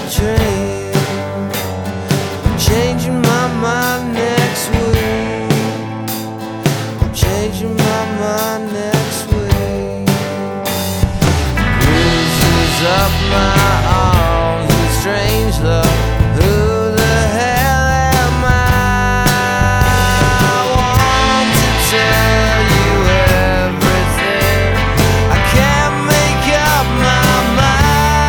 train. I'm changing my mind next week. I'm changing my mind next week. Bruises up my arms with strange love. Who the hell am I? I want to tell you everything. I can't make up my mind.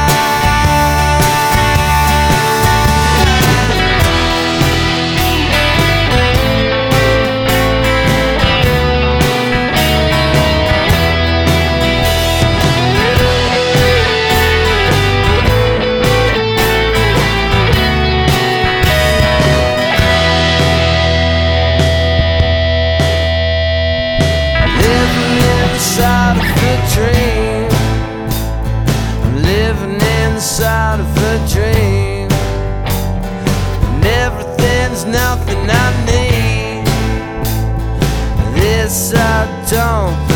Inside of a dream, I'm living inside of a dream, and everything's nothing I need. This I don't